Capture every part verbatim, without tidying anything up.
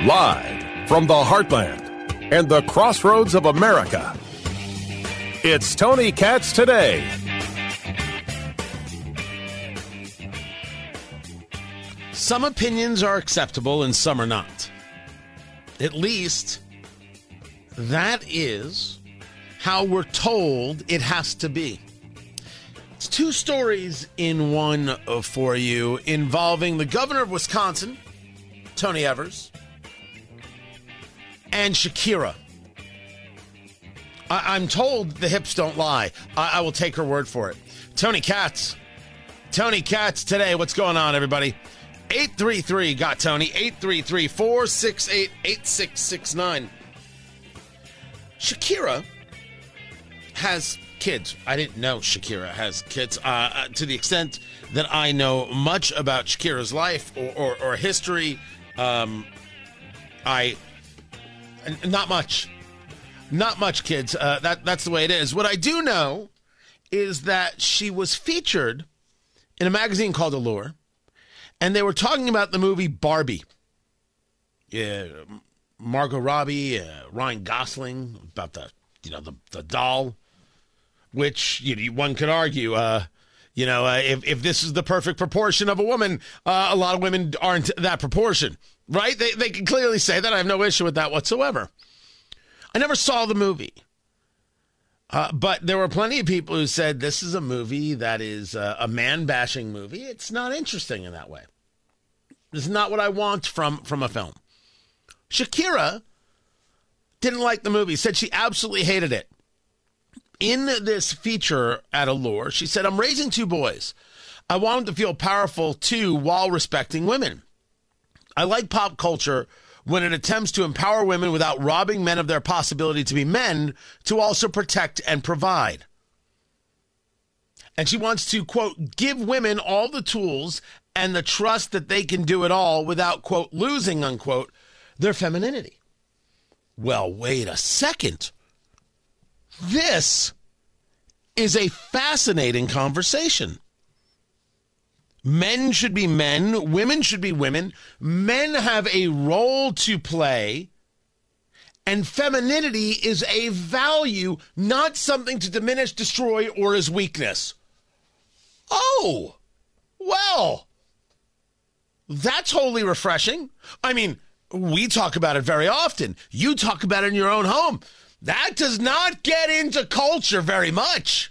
Live from the heartland and the crossroads of America, it's Tony Katz Today. Some opinions are acceptable and some are not. At least, that is how we're told it has to be. It's two stories in one for you involving the governor of Wisconsin, Tony Evers, and Shakira. I- I'm told the hips don't lie. I-, I will take her word for it. Tony Katz. Tony Katz Today. What's going on, everybody? eight three three, got Tony. eight three three, four six eight, eight six six nine. Shakira has kids. I didn't know Shakira has kids. Uh, to the extent that I know much about Shakira's life or, or, or history, um, I... Not much. Not much, kids. Uh, that That's the way it is. What I do know is that she was featured in a magazine called Allure, and they were talking about the movie Barbie. Yeah, Margot Robbie, uh, Ryan Gosling, about the, you know, the, the doll, which you know, one could argue, uh, you know, uh, if, if this is the perfect proportion of a woman, uh, a lot of women aren't that proportion. Right? They they can clearly say that. I have no issue with that whatsoever. I never saw the movie. Uh, but there were plenty of people who said this is a movie that is uh, a man-bashing movie. It's not interesting in that way. This is not what I want from, from a film. Shakira didn't like the movie, said she absolutely hated it. In this feature at Allure, she said, I'm raising two boys. I want them to feel powerful, too, while respecting women. I like pop culture when it attempts to empower women without robbing men of their possibility to be men, to also protect and provide. And she wants to, quote, give women all the tools and the trust that they can do it all without, quote, losing, unquote, their femininity. Well, wait a second. This is a fascinating conversation. Men should be men. Women should be women. Men have a role to play. And femininity is a value, not something to diminish, destroy, or as weakness. Oh, well, that's wholly refreshing. I mean, we talk about it very often. You talk about it in your own home. That does not get into culture very much.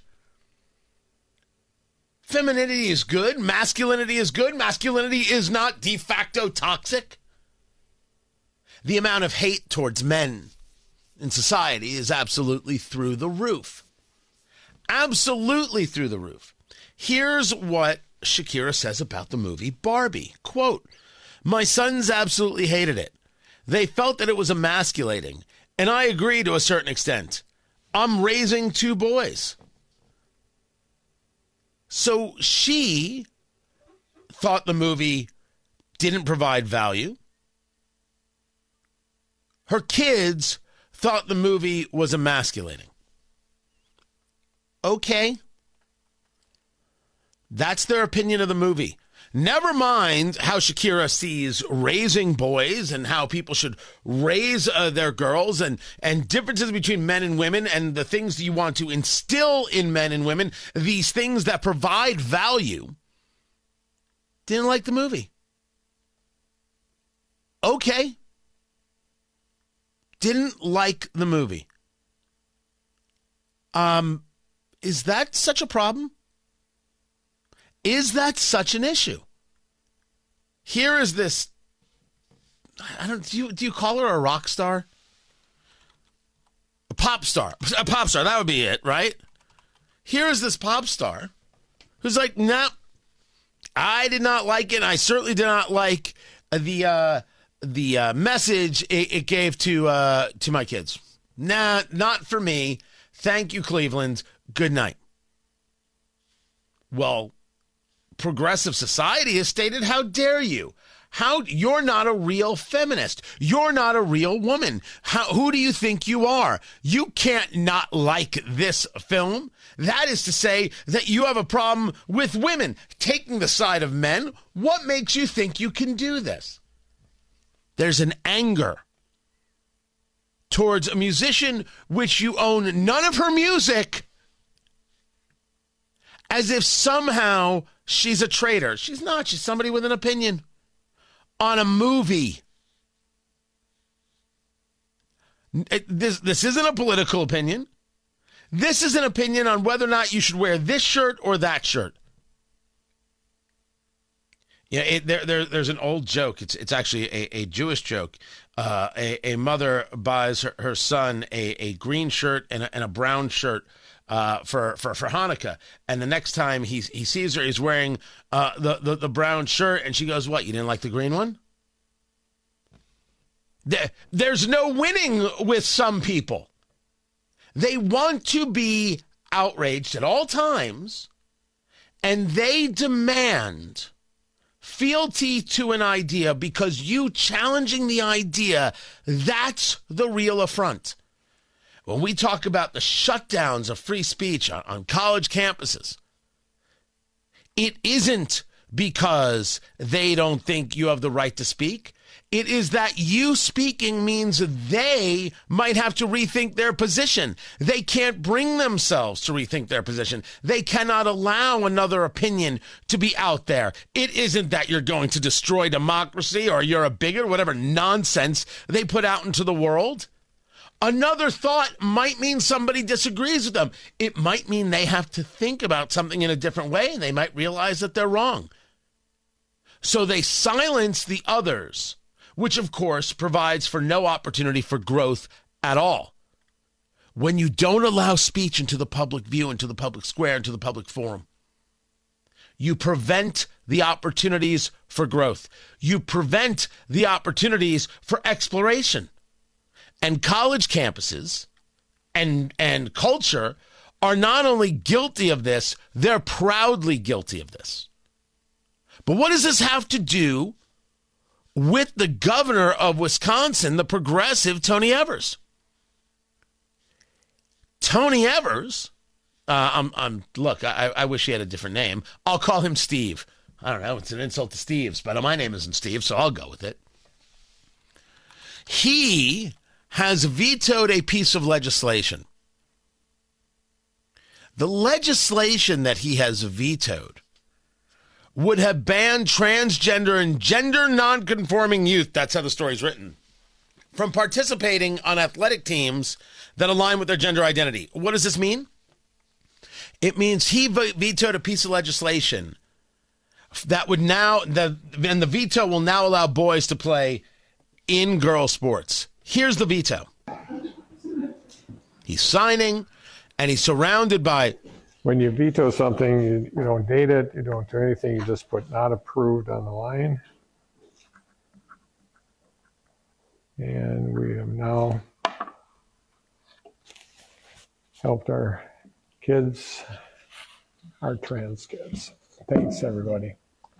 Femininity is good. Masculinity is good. Masculinity is not de facto toxic. The amount of hate towards men in society is absolutely through the roof. Absolutely through the roof. Here's what Shakira says about the movie Barbie. Quote, my sons absolutely hated it. They felt that it was emasculating, and I agree to a certain extent. I'm raising two boys. So she thought the movie didn't provide value. Her kids thought the movie was emasculating. Okay. That's their opinion of the movie. Never mind how Shakira sees raising boys and how people should raise uh, their girls and, and differences between men and women and the things you want to instill in men and women, these things that provide value. Didn't like the movie. Okay. Didn't like the movie. Um, is that such a problem? Is that such an issue? Here is this, I don't, do you, do you call her a rock star? A pop star. A pop star, that would be it, right? Here is this pop star who's like, no, nah, I did not like it. I certainly did not like the uh, the uh, message it, it gave to uh, to my kids. Nah, not for me. Thank you, Cleveland. Good night. Well, progressive society has stated, how dare you? How you're not a real feminist. You're not a real woman. How, who do you think you are? You can't not like this film. That is to say that you have a problem with women taking the side of men. What makes you think you can do this? There's an anger towards a musician which you own none of her music, as if somehow she's a traitor. She's not. She's somebody with an opinion on a movie. It, this, this isn't a political opinion. This is an opinion on whether or not you should wear this shirt or that shirt. Yeah, it, there, there, there's an old joke. It's it's actually a, a Jewish joke. Uh, a, a mother buys her, her son a, a green shirt and a, and a brown shirt uh, for, for, for Hanukkah. And the next time he he sees her, he's wearing uh, the, the, the brown shirt. And she goes, "What, you didn't like the green one?" There, there's no winning with some people. They want to be outraged at all times, and they demand fealty to an idea because you challenging the idea, that's the real affront. When we talk about the shutdowns of free speech on, on college campuses, it isn't because they don't think you have the right to speak. It is that you speaking means they might have to rethink their position. They can't bring themselves to rethink their position. They cannot allow another opinion to be out there. It isn't that you're going to destroy democracy or you're a bigot or whatever nonsense they put out into the world. Another thought might mean somebody disagrees with them. It might mean they have to think about something in a different way, and they might realize that they're wrong. So they silence the others, which, of course, provides for no opportunity for growth at all. When you don't allow speech into the public view, into the public square, into the public forum, you prevent the opportunities for growth. You prevent the opportunities for exploration. And college campuses and, and culture are not only guilty of this, they're proudly guilty of this. But what does this have to do with the governor of Wisconsin, the progressive Tony Evers? Tony Evers, uh, I'm, I'm, look, I, I wish he had a different name. I'll call him Steve. I don't know, it's an insult to Steve's, but my name isn't Steve, so I'll go with it. He has vetoed a piece of legislation. The legislation that he has vetoed would have banned transgender and gender nonconforming youth, that's how the story's written, from participating on athletic teams that align with their gender identity. What does this mean? It means he vetoed a piece of legislation that would now, the, and the veto will now allow boys to play in girl sports. Here's the veto. He's signing, and he's surrounded by... When you veto something, you, you don't date it, you don't do anything, you just put not approved on the line. And we have now helped our kids, our trans kids. Thanks, everybody.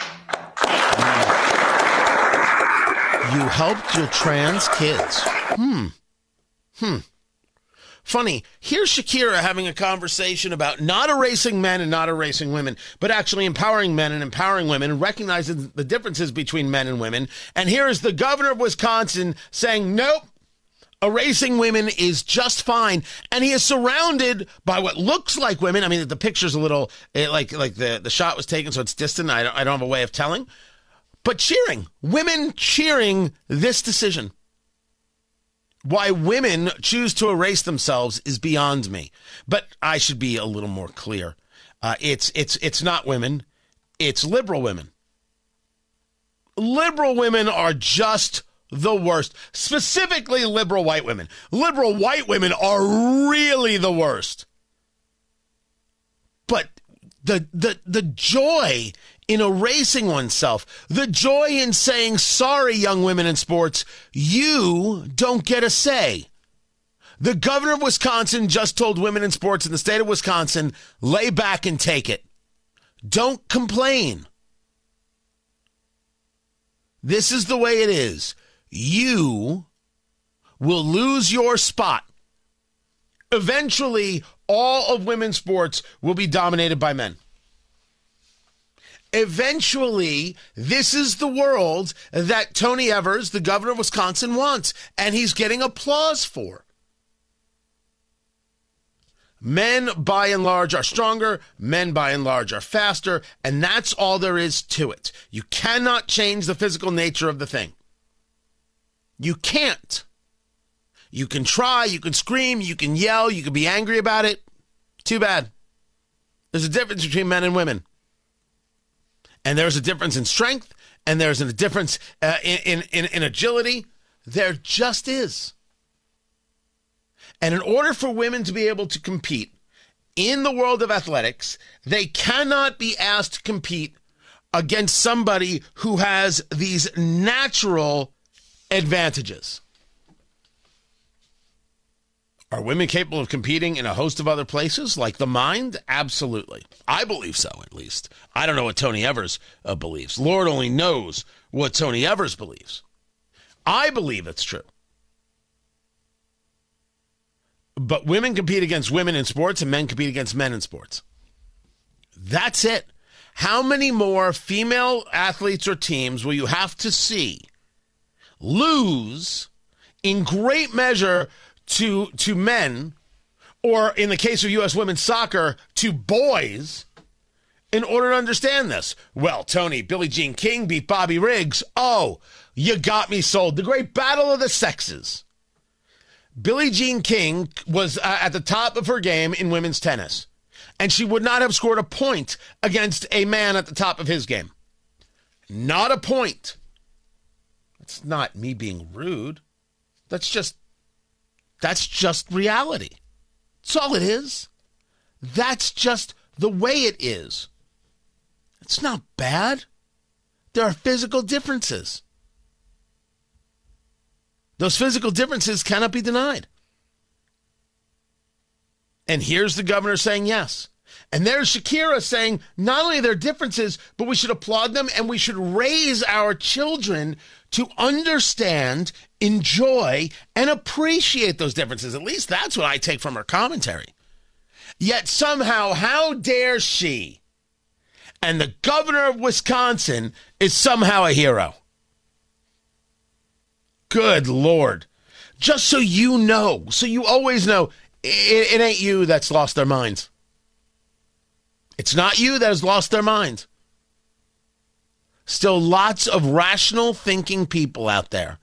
You helped your trans kids. Hmm. Hmm. Funny, here's Shakira having a conversation about not erasing men and not erasing women, but actually empowering men and empowering women and recognizing the differences between men and women. And here is the governor of Wisconsin saying, nope, erasing women is just fine. And he is surrounded by what looks like women. I mean, the picture's a little, like like the, the shot was taken, so it's distant. I don't, I don't have a way of telling. But cheering, women cheering this decision. Why women choose to erase themselves is beyond me. But I should be a little more clear. Uh, it's it's it's not women. It's liberal women. Liberal women are just the worst. Specifically liberal white women. Liberal white women are really the worst. But the the the joy in erasing oneself, the joy in saying, sorry, young women in sports, you don't get a say. The governor of Wisconsin just told women in sports in the state of Wisconsin, lay back and take it. Don't complain. This is the way it is. You will lose your spot. Eventually, all of women's sports will be dominated by men. Eventually, this is the world that Tony Evers, the governor of Wisconsin, wants, and he's getting applause for. Men, by and large, are stronger. Men, by and large, are faster. And that's all there is to it. You cannot change the physical nature of the thing. You can't. You can try, you can scream, you can yell, you can be angry about it. Too bad. There's a difference between men and women. And there's a difference in strength, and there's a difference uh, in, in, in agility. There just is. And in order for women to be able to compete in the world of athletics, they cannot be asked to compete against somebody who has these natural advantages. Are women capable of competing in a host of other places, like the mind? Absolutely. I believe so, at least. I don't know what Tony Evers uh, believes. Lord only knows what Tony Evers believes. I believe it's true. But women compete against women in sports, and men compete against men in sports. That's it. How many more female athletes or teams will you have to see lose in great measure to to men, or in the case of U S women's soccer, to boys, in order to understand this? Well, Tony, Billie Jean King beat Bobby Riggs. Oh, you got me sold. The great battle of the sexes. Billie Jean King was uh, at the top of her game in women's tennis, and she would not have scored a point against a man at the top of his game. Not a point. That's not me being rude. That's just That's just reality. That's all it is. That's just the way it is. It's not bad. There are physical differences. Those physical differences cannot be denied. And here's the governor saying yes. And there's Shakira saying not only are there differences, but we should applaud them, and we should raise our children to understand, enjoy, and appreciate those differences. At least that's what I take from her commentary. Yet somehow, how dare she? And the governor of Wisconsin is somehow a hero. Good Lord. Just so you know, so you always know, it, it ain't you that's lost their minds. It's not you that has lost their minds. Still lots of rational thinking people out there.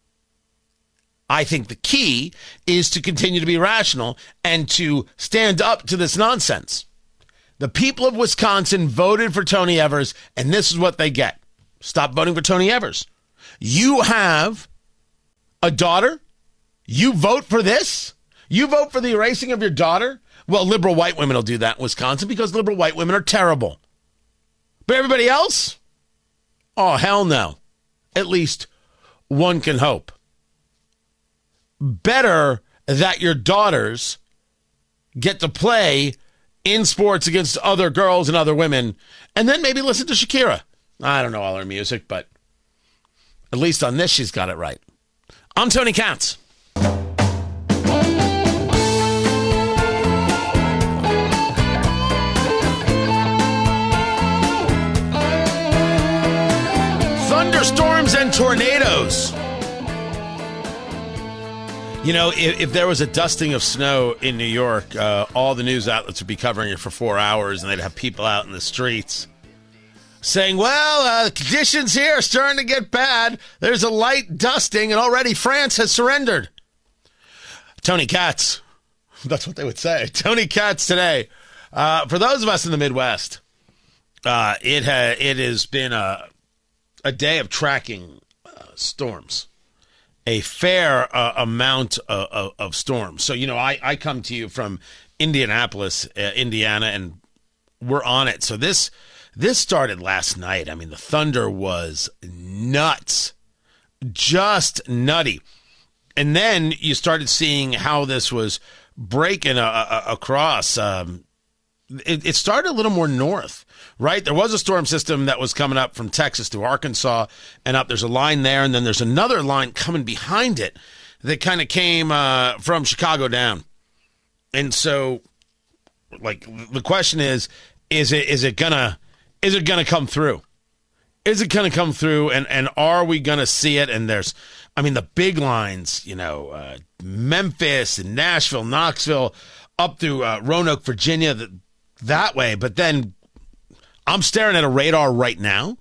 I think the key is to continue to be rational and to stand up to this nonsense. The people of Wisconsin voted for Tony Evers, and this is what they get. Stop voting for Tony Evers. You have a daughter? You vote for this? You vote for the erasing of your daughter? Well, liberal white women will do that in Wisconsin because liberal white women are terrible. But everybody else? Oh, hell no. At least one can hope. Better that your daughters get to play in sports against other girls and other women, and then maybe listen to Shakira. I don't know all her music, but at least on this, she's got it right. I'm Tony Katz. Thunderstorms and tornadoes. You know, if, if there was a dusting of snow in New York, uh, all the news outlets would be covering it for four hours, and they'd have people out in the streets saying, well, uh, the conditions here are starting to get bad. There's a light dusting, and already France has surrendered. Tony Katz. That's what they would say. Tony Katz today. Uh, for those of us in the Midwest, uh, it, ha- it has been a, a day of tracking uh, storms. A fair uh, amount of, of, of storms. So, you know, I, I come to you from Indianapolis, uh, Indiana, and we're on it. So this this started last night. I mean, the thunder was nuts, just nutty. And then you started seeing how this was breaking a, a, across. Um, it, it started a little more north. Right? There was a storm system that was coming up from Texas to Arkansas and up. There's a line there, and then there's another line coming behind it that kind of came uh, from Chicago down. And so, like, the question is, is it is it gonna is it going to come through? Is it going to come through, and, and are we going to see it? And there's, I mean, the big lines, you know, uh, Memphis and Nashville, Knoxville, up through uh, Roanoke, Virginia, the, that way. But then I'm staring at a radar right now,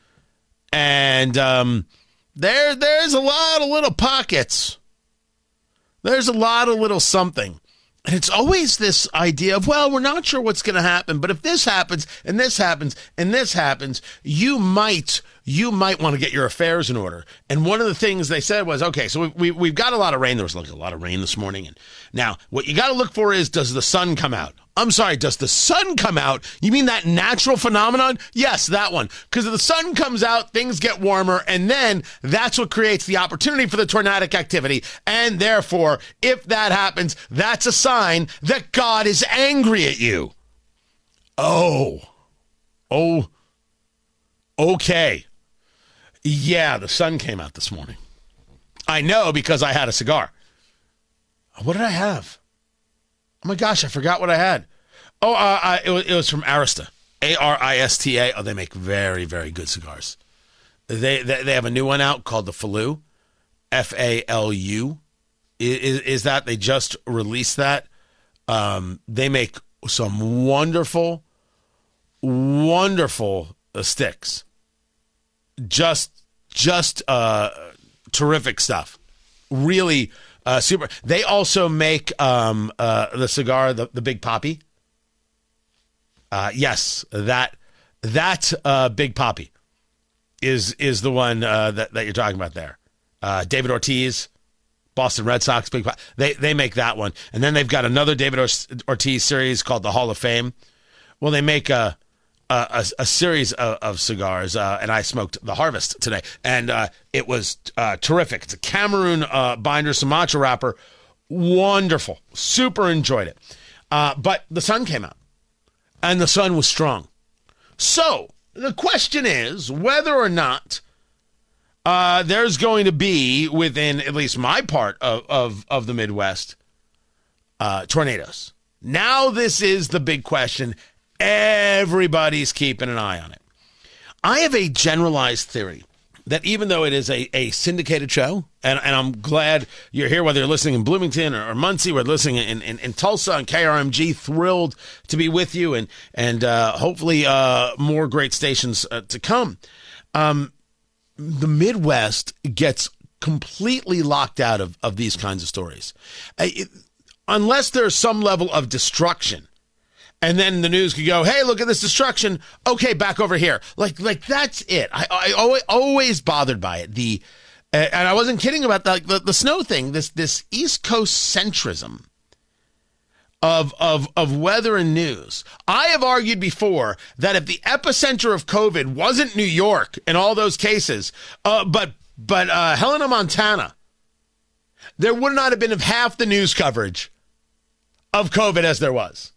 and um, there there's a lot of little pockets. There's a lot of little something. And it's always this idea of, well, we're not sure what's going to happen, but if this happens and this happens and this happens, you might you might want to get your affairs in order. And one of the things they said was, okay, so we, we, we've got a lot of rain. There was like a lot of rain this morning. And now what you got to look for is, does the sun come out? I'm sorry, does the sun come out? You mean that natural phenomenon? Yes, that one. Because if the sun comes out, things get warmer, and then that's what creates the opportunity for the tornadic activity. And therefore, if that happens, that's a sign that God is angry at you. Oh. Oh. Okay. Yeah, the sun came out this morning. I know because I had a cigar. What did I have? Oh my gosh, I forgot what I had. Oh, uh, I, it, was, it was from Arista. A R I S T A. Oh, they make very, very good cigars. They they, they have a new one out called the Falu. F A L U. Is, is that? They just released that. Um, they make some wonderful, wonderful uh, sticks. Just, just uh, terrific stuff. Really Uh, super. They also make um, uh, the cigar, the, the Big Poppy. Uh, yes, that that uh, Big Poppy is is the one uh, that that you're talking about there. Uh, David Ortiz, Boston Red Sox, Big Poppy. They they make that one, and then they've got another David Ortiz series called the Hall of Fame. Well, they make a a, a, a series of, of cigars, uh, and I smoked the Harvest today, and uh, it was uh, terrific. It's a Cameroon uh, binder Sumatra wrapper, wonderful, super enjoyed it. Uh, but the sun came out, and the sun was strong. So the question is whether or not uh, there's going to be, within at least my part of of, of the Midwest, uh, tornadoes. Now this is the big question. Everybody's keeping an eye on it. I have a generalized theory that even though it is a, a syndicated show, and, and I'm glad you're here, whether you're listening in Bloomington or, or Muncie, or listening in, in, in Tulsa on K R M G, thrilled to be with you, and, and uh, hopefully uh, more great stations uh, to come. Um, the Midwest gets completely locked out of, of these kinds of stories. Uh, it, unless there's some level of destruction, and then the news could go, hey, look at this destruction. Okay, back over here. Like, like that's it. I, I always, always bothered by it. The, uh, and I wasn't kidding about the, the, the snow thing. This, this East Coast centrism of, of, of weather and news. I have argued before that if the epicenter of COVID wasn't New York in all those cases, uh, but, but uh, Helena, Montana, there would not have been half the news coverage of COVID as there was.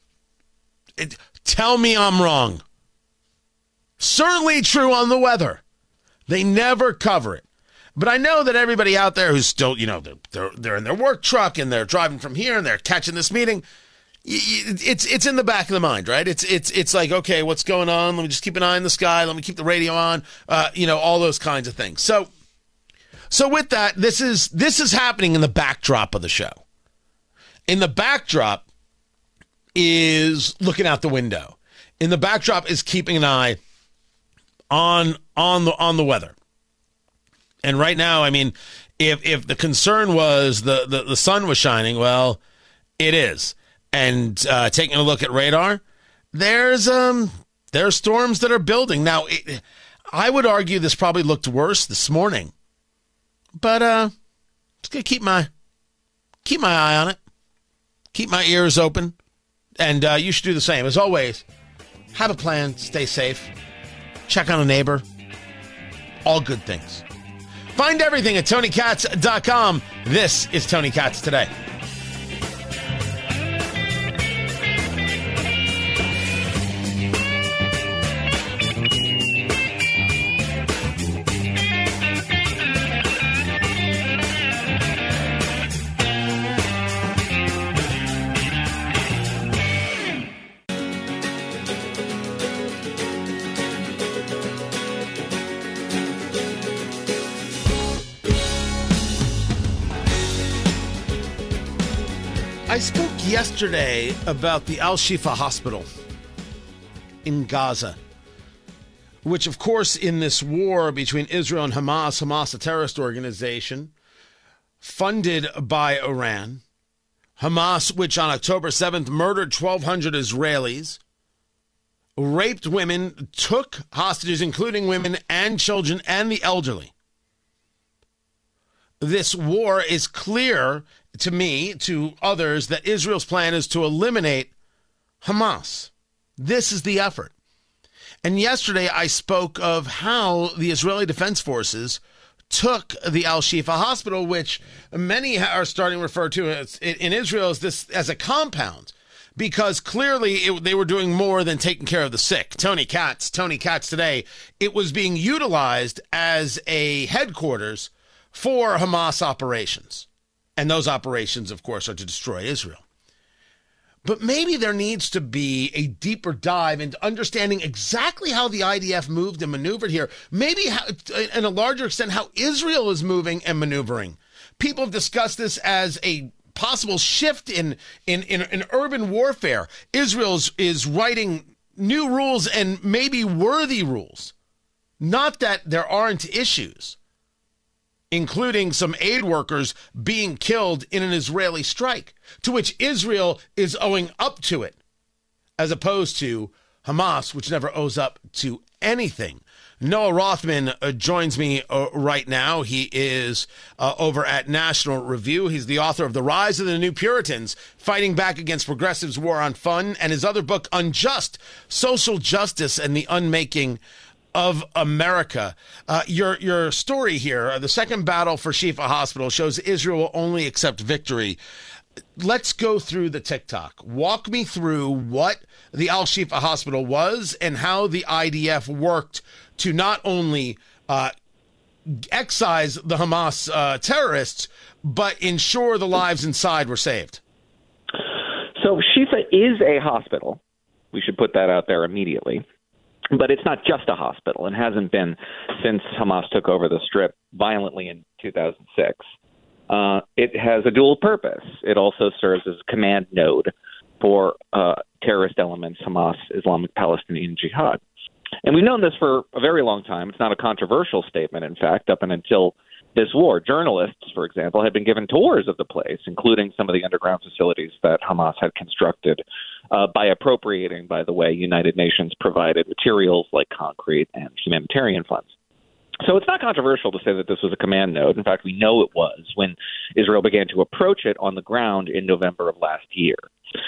It, tell me I'm wrong. Certainly true on the weather. They never cover it. But I know that everybody out there who's still, you know, they're, they're, they're in their work truck and they're driving from here and they're catching this meeting. It's it's in the back of the mind, right? It's it's it's like, okay, what's going on? Let me just keep an eye in the sky. Let me keep the radio on. Uh, you know, all those kinds of things. So, so with that, this is this is happening in the backdrop of the show. In the backdrop is looking out the window. In the backdrop is keeping an eye on on the on the weather. And right now, I mean, if if the concern was the the, the sun was shining, well, it is. And uh, taking a look at radar, there's um there are storms that are building now. It, I would argue this probably looked worse this morning, but uh, just gonna keep my keep my eye on it, keep my ears open. And uh, you should do the same. As always, have a plan, stay safe, check on a neighbor, all good things. Find everything at Tony Katz dot com. This is Tony Katz Today. I spoke yesterday about the Al-Shifa Hospital in Gaza, which, of course, in this war between Israel and Hamas, Hamas, a terrorist organization funded by Iran, Hamas, which on October seventh murdered twelve hundred Israelis, raped women, took hostages, including women and children and the elderly. This war is clear to me, to others, that Israel's plan is to eliminate Hamas. This is the effort. And yesterday I spoke of how the Israeli Defense Forces took the Al-Shifa Hospital, which many are starting to refer to as, in Israel as this as a compound, because clearly it, they were doing more than taking care of the sick. Tony Katz, Tony Katz today, it was being utilized as a headquarters for Hamas operations. And those operations, of course, are to destroy Israel. But maybe there needs to be a deeper dive into understanding exactly how the I D F moved and maneuvered here. Maybe how, in a larger extent, how Israel is moving and maneuvering. People have discussed this as a possible shift in, in, in, in urban warfare. Israel is writing new rules and maybe worthy rules. Not that there aren't issues, including some aid workers being killed in an Israeli strike, to which Israel is owing up to it, as opposed to Hamas, which never owes up to anything. Noah Rothman uh, joins me uh, right now. He is uh, over at National Review. He's the author of The Rise of the New Puritans, Fighting Back Against Progressives' War on Fun, and his other book, Unjust, Social Justice and the Unmaking of America. Uh, your your story here, uh, the second battle for Shifa Hospital, shows Israel will only accept victory. Let's go through the TikTok. Walk me through what the Al-Shifa Hospital was and how the I D F worked to not only uh, excise the Hamas uh, terrorists, but ensure the lives inside were saved. So Shifa is a hospital. We should put that out there immediately. But it's not just a hospital. It hasn't been since Hamas took over the Strip violently in two thousand six. Uh, it has a dual purpose. It also serves as a command node for uh, terrorist elements, Hamas, Islamic Palestinian Jihad. And we've known this for a very long time. It's not a controversial statement, in fact, up and until this war. Journalists, for example, had been given tours of the place, including some of the underground facilities that Hamas had constructed uh, by appropriating, by the way, United Nations provided materials like concrete and humanitarian funds. So it's not controversial to say that this was a command node. In fact, we know it was when Israel began to approach it on the ground in November of last year.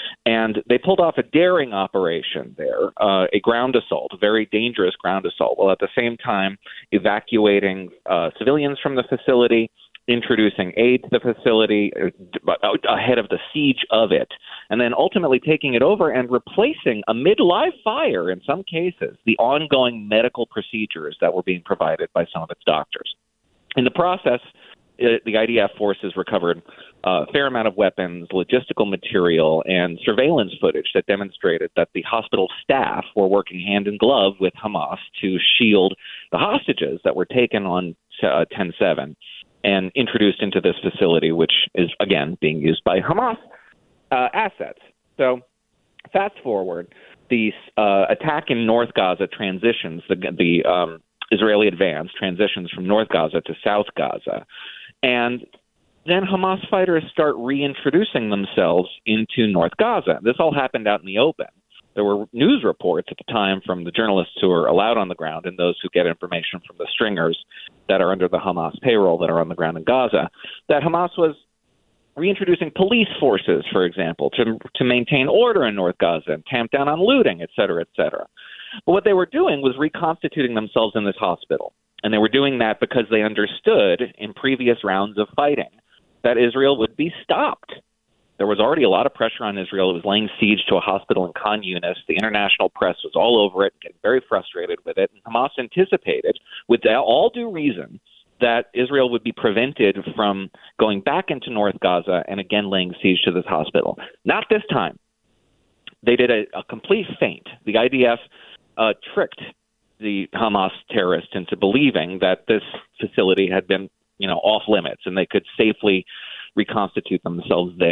And they pulled off a daring operation there, uh, a ground assault, a very dangerous ground assault, while at the same time evacuating uh, civilians from the facility, introducing aid to the facility uh, ahead of the siege of it, and then ultimately taking it over and replacing, amid live fire in some cases, the ongoing medical procedures that were being provided by some of its doctors. In the process, it, the I D F forces recovered a fair amount of weapons, logistical material, and surveillance footage that demonstrated that the hospital staff were working hand in glove with Hamas to shield the hostages that were taken on uh, ten seven and introduced into this facility, which is, again, being used by Hamas uh, assets. So fast forward, the uh, attack in North Gaza transitions, the, the um, Israeli advance transitions from North Gaza to South Gaza. And then Hamas fighters start reintroducing themselves into North Gaza. This all happened out in the open. There were news reports at the time from the journalists who are allowed on the ground and those who get information from the stringers that are under the Hamas payroll that are on the ground in Gaza, that Hamas was reintroducing police forces, for example, to to maintain order in North Gaza and tamp down on looting, et cetera, et cetera. But what they were doing was reconstituting themselves in this hospital. And they were doing that because they understood in previous rounds of fighting that Israel would be stopped. There was already a lot of pressure on Israel. It was laying siege to a hospital in Khan Yunis. The international press was all over it, getting very frustrated with it. And Hamas anticipated, with all due reason, that Israel would be prevented from going back into North Gaza and again laying siege to this hospital. Not this time. They did a, a complete feint. The I D F uh, tricked the Hamas terrorists into believing that this facility had been, you know, off limits and they could safely reconstitute themselves there.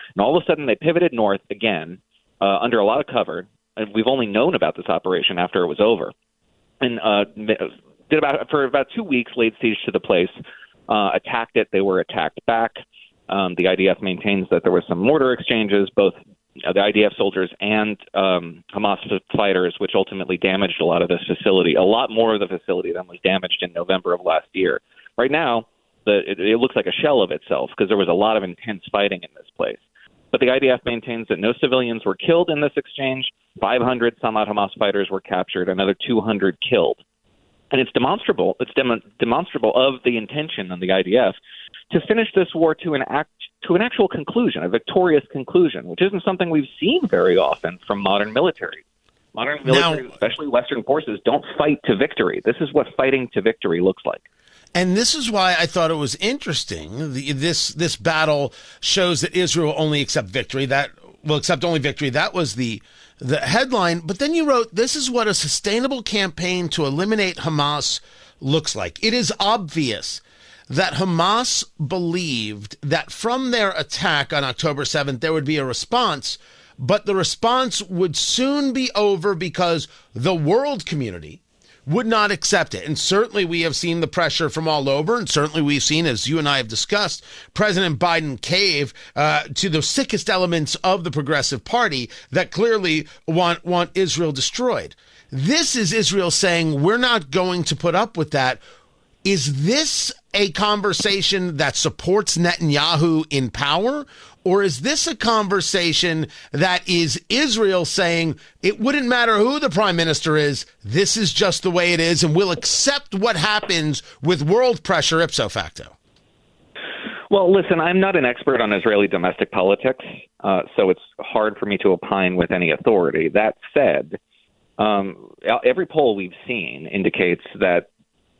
And all of a sudden they pivoted north again uh, under a lot of cover. And we've only known about this operation after it was over. And uh, did about for about two weeks, laid siege to the place, uh, attacked it. They were attacked back. Um, the I D F maintains that there was some mortar exchanges, both uh, the I D F soldiers and um, Hamas fighters, which ultimately damaged a lot of this facility, a lot more of the facility than was damaged in November of last year. Right now, the, it, it looks like a shell of itself because there was a lot of intense fighting in this place. But the I D F maintains that no civilians were killed in this exchange. five hundred some odd Hamas fighters were captured, another two hundred killed. And it's demonstrable, it's dem- demonstrable of the intention on the I D F to finish this war to an act to an actual conclusion, a victorious conclusion, which isn't something we've seen very often from modern militaries. Modern militaries, now, especially Western forces, don't fight to victory. This is what fighting to victory looks like. And this is why I thought it was interesting. The, this this battle shows that Israel only accept victory. That will accept only victory. That was the the headline. But then you wrote, "This is what a sustainable campaign to eliminate Hamas looks like." It is obvious that Hamas believed that from their attack on October seventh, there would be a response, but the response would soon be over because the world community would not accept it. And certainly we have seen the pressure from all over, and certainly we've seen, as you and I have discussed, President Biden cave uh, to the sickest elements of the Progressive Party that clearly want, want Israel destroyed. This is Israel saying, we're not going to put up with that. Is this a conversation that supports Netanyahu in power? Or is this a conversation that is Israel saying it wouldn't matter who the prime minister is, this is just the way it is, and we'll accept what happens with world pressure ipso facto? Well, listen, I'm not an expert on Israeli domestic politics, uh, so it's hard for me to opine with any authority. That said, um, every poll we've seen indicates that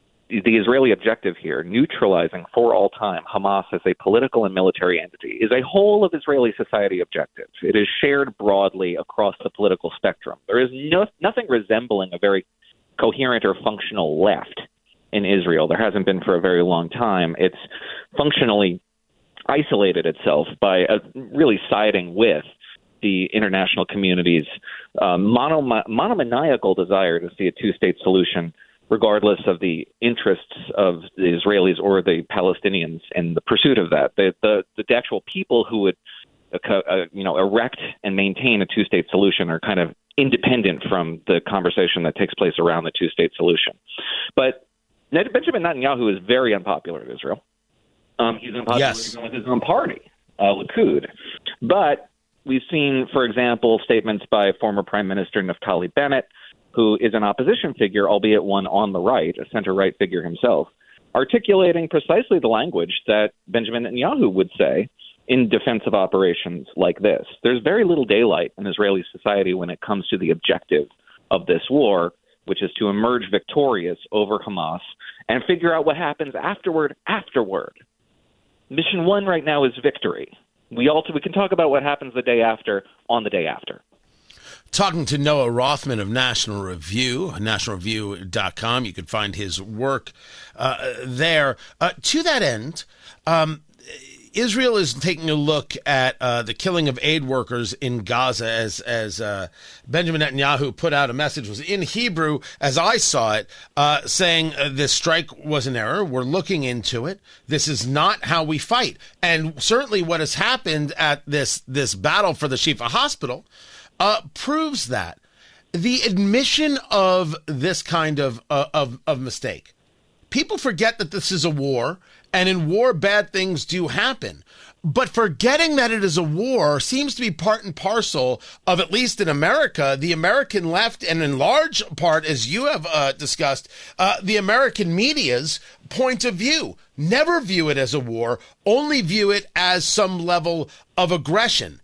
the Israeli objective here, neutralizing for all time Hamas as a political and military entity, is a whole of Israeli society objective. It is shared broadly across the political spectrum. There is no, nothing resembling a very coherent or functional left in Israel. There hasn't been for a very long time. It's functionally isolated itself by uh, really siding with the international community's uh, mono- monomaniacal desire to see a two-state solution, regardless of the interests of the Israelis or the Palestinians in the pursuit of that. The, the, the actual people who would uh, uh, you know, erect and maintain a two-state solution are kind of independent from the conversation that takes place around the two-state solution. But Benjamin Netanyahu is very unpopular in Israel. Um, he's unpopular yes. even with his own party, uh, Likud. But we've seen, for example, statements by former Prime Minister Naftali Bennett, who is an opposition figure, albeit one on the right, a center-right figure himself, articulating precisely the language that Benjamin Netanyahu would say in defense of operations like this. There's very little daylight in Israeli society when it comes to the objective of this war, which is to emerge victorious over Hamas and figure out what happens afterward, afterward. Mission one right now is victory. We also we can talk about what happens the day after on the day after. Talking to Noah Rothman of National Review, national review dot com. You can find his work uh, there. Uh, to that end, um, Israel is taking a look at uh, the killing of aid workers in Gaza, as as uh, Benjamin Netanyahu put out a message, was in Hebrew, as I saw it, uh, saying uh, this strike was an error. We're looking into it. This is not how we fight. And certainly what has happened at this this battle for the Shifa Hospital Uh, proves that. The admission of this kind of, uh, of of mistake. People forget that this is a war, and in war, bad things do happen. But forgetting that it is a war seems to be part and parcel of, at least in America, the American left, and in large part, as you have uh, discussed, uh, the American media's point of view. Never view it as a war, only view it as some level of aggression.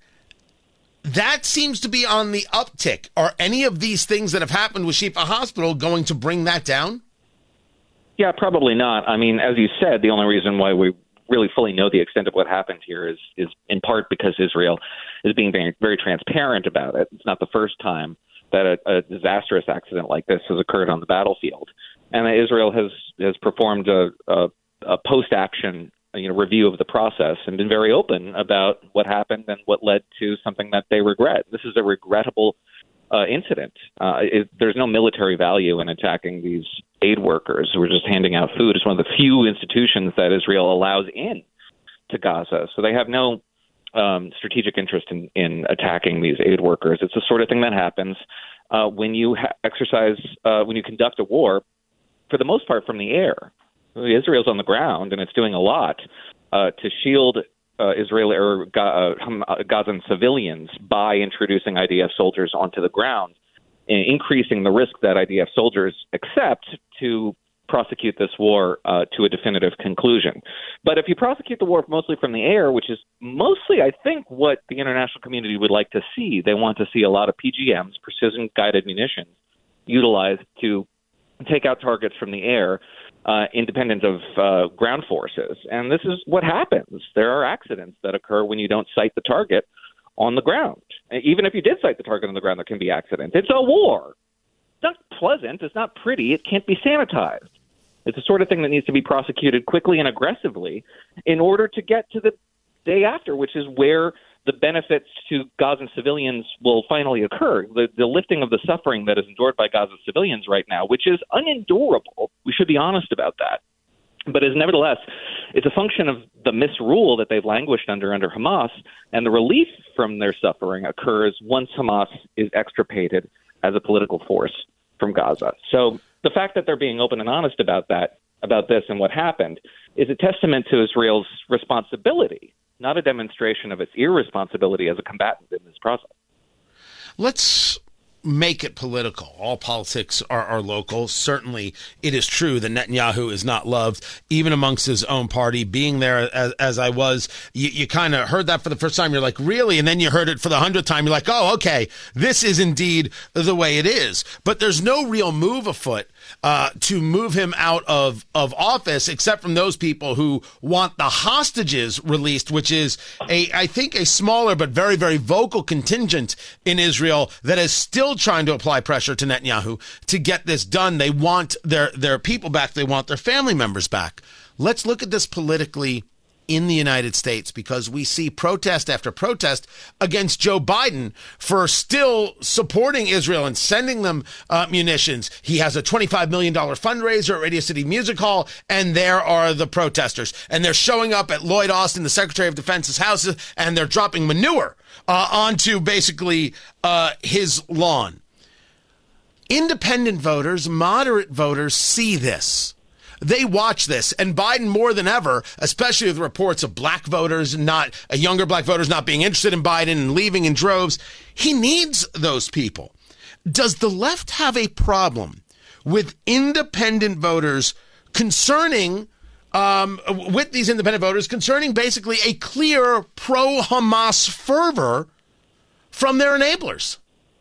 That seems to be on the uptick. Are any of these things that have happened with Shifa Hospital going to bring that down? Yeah, probably not. I mean, as you said, the only reason why we really fully know the extent of what happened here is is in part because Israel is being very, very transparent about it. It's not the first time that a, a disastrous accident like this has occurred on the battlefield. And Israel has, has performed a, a, a post-action you know, review of the process and been very open about what happened and what led to something that they regret. This is a regrettable uh, incident. Uh, it, there's no military value in attacking these aid workers who are just handing out food. It's one of the few institutions that Israel allows in to Gaza. So they have no um, strategic interest in, in attacking these aid workers. It's the sort of thing that happens uh, when you ha- exercise, uh, when you conduct a war, for the most part, from the air. Israel's on the ground, and it's doing a lot uh, to shield uh, Israeli or Ga- uh, Gazan civilians by introducing I D F soldiers onto the ground, and increasing the risk that I D F soldiers accept to prosecute this war uh, to a definitive conclusion. But if you prosecute the war mostly from the air, which is mostly, I think, what the international community would like to see, they want to see a lot of P G Ms, precision-guided munitions, utilized to take out targets from the air, uh, independent of uh, ground forces. And this is what happens. There are accidents that occur when you don't sight the target on the ground. Even if you did sight the target on the ground, there can be accidents. It's a war. It's not pleasant. It's not pretty. It can't be sanitized. It's the sort of thing that needs to be prosecuted quickly and aggressively in order to get to the day after, which is where the benefits to Gazan civilians will finally occur. The, the lifting of the suffering that is endured by Gaza civilians right now, which is unendurable. We should be honest about that. But is nevertheless, it's a function of the misrule that they've languished under under Hamas, and the relief from their suffering occurs once Hamas is extirpated as a political force from Gaza. So the fact that they're being open and honest about that, about this and what happened, is a testament to Israel's responsibility, not a demonstration of its irresponsibility as a combatant in this process. Let's make it political. All politics are, are local. Certainly, it is true that Netanyahu is not loved, even amongst his own party. Being there as, as I was, you, you kind of heard that for the first time. You're like, really? And then you heard it for the hundredth time. You're like, oh, okay, this is indeed the way it is. But there's no real move afoot uh, to move him out of, of office, except from those people who want the hostages released, which is, a I think, a smaller but very, very vocal contingent in Israel that is still trying to apply pressure to Netanyahu to get this done. They want their, their people back. They want their family members back. Let's look at this politically in the United States, because we see protest after protest against Joe Biden for still supporting Israel and sending them uh, munitions. He has a twenty-five million dollars fundraiser at Radio City Music Hall, and there are the protesters. And they're showing up at Lloyd Austin, the Secretary of Defense's house, and they're dropping manure uh, onto basically uh, his lawn. Independent voters, moderate voters see this. They watch this, and Biden more than ever, especially with reports of black voters, not uh, younger black voters not being interested in Biden and leaving in droves, he needs those people. Does the left have a problem with independent voters concerning, um, with these independent voters concerning basically a clear pro-Hamas fervor from their enablers?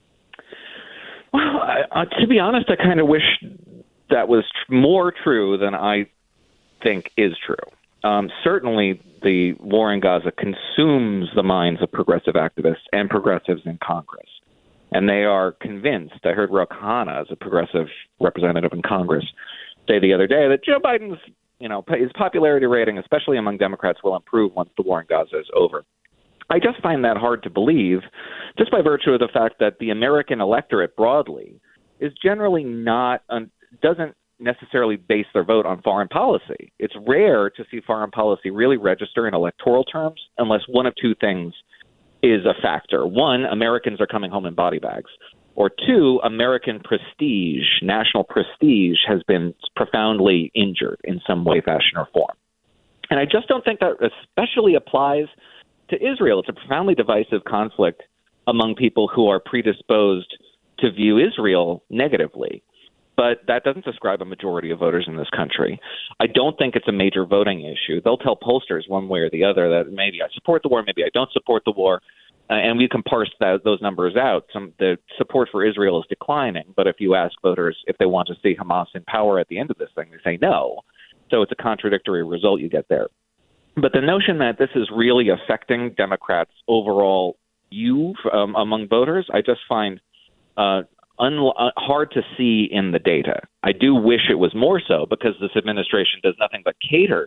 Well, I, uh, to be honest, I kind of wish that was tr- more true than I think is true. Um, certainly, the war in Gaza consumes the minds of progressive activists and progressives in Congress, and they are convinced. I heard Ro Khanna, as a progressive representative in Congress, say the other day that Joe Biden's, you know, his popularity rating, especially among Democrats, will improve once the war in Gaza is over. I just find that hard to believe, just by virtue of the fact that the American electorate broadly is generally not un- doesn't necessarily base their vote on foreign policy. It's rare to see foreign policy really register in electoral terms unless one of two things is a factor. One, Americans are coming home in body bags. Or two, American prestige, national prestige, has been profoundly injured in some way, fashion, or form. And I just don't think that especially applies to Israel. It's a profoundly divisive conflict among people who are predisposed to view Israel negatively. But that doesn't describe a majority of voters in this country. I don't think it's a major voting issue. They'll tell pollsters one way or the other that maybe I support the war, maybe I don't support the war, uh, and we can parse that, those numbers out. Some, the support for Israel is declining, but if you ask voters if they want to see Hamas in power at the end of this thing, they say no. So it's a contradictory result you get there. But the notion that this is really affecting Democrats' overall view um, among voters, I just find uh, un- uh, hard to see in the data. I do wish it was more so, because this administration does nothing but cater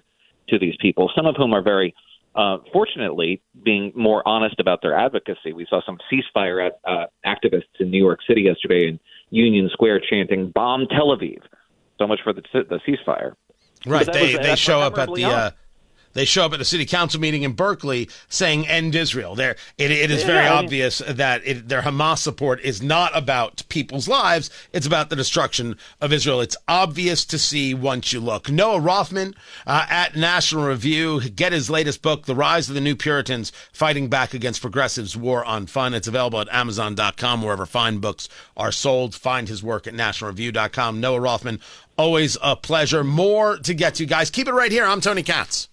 to these people, some of whom are very, uh, fortunately, being more honest about their advocacy. We saw some ceasefire uh, activists in New York City yesterday in Union Square chanting, "Bomb Tel Aviv." So much for the, the ceasefire. Right. They, was, they show up at the... Uh, honest. They show up at the city council meeting in Berkeley saying "End Israel." There, it, it is Yeah, very I mean- obvious that it, their Hamas support is not about people's lives; it's about the destruction of Israel. It's obvious to see once you look. Noah Rothman uh, at National Review, get his latest book, "The Rise of the New Puritans: Fighting Back Against Progressives' War on Fun." It's available at Amazon dot com, wherever fine books are sold. Find his work at National Review dot com. Noah Rothman, always a pleasure. More to get to, guys. Keep it right here. I'm Tony Katz.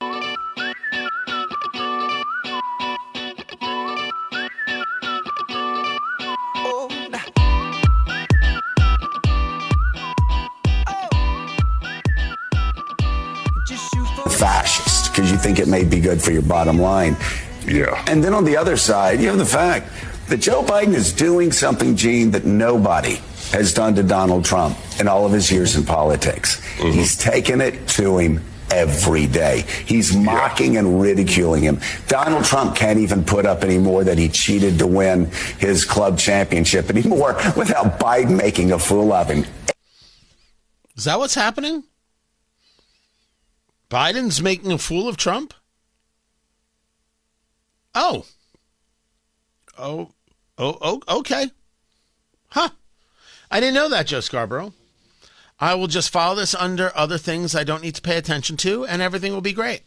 Fascist, because you think it may be good for your bottom line. Yeah. And then on the other side, you have the fact that Joe Biden is doing something, Gene, that nobody has done to Donald Trump in all of his years in politics. Mm-hmm. He's taken it to him every day. He's mocking yeah. and ridiculing him. Donald Trump can't even put up anymore that he cheated to win his club championship anymore without Biden making a fool of him. Is that what's happening? Biden's making a fool of Trump? Oh. Oh. Oh, oh, okay. Huh. I didn't know that, Joe Scarborough. I will just file this under other things I don't need to pay attention to, and everything will be great.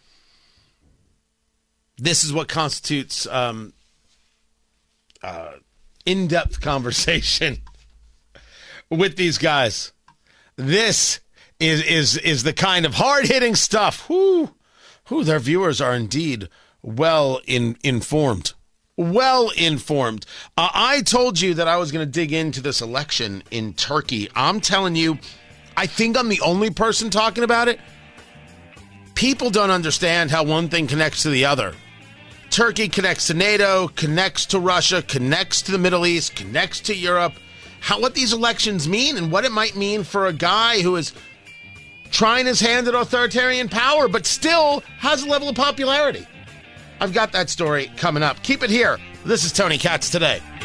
This is what constitutes um, uh, in-depth conversation with these guys. This is is is the kind of hard-hitting stuff. Whoo, whoo, their viewers are indeed well in, informed. Well informed. Uh, I told you that I was going to dig into this election in Turkey. I'm telling you, I think I'm the only person talking about it. People don't understand how one thing connects to the other. Turkey connects to NATO, connects to Russia, connects to the Middle East, connects to Europe. How what these elections mean and what it might mean for a guy who is trying his hand at authoritarian power, but still has a level of popularity. I've got that story coming up. Keep it here. This is Tony Katz Today.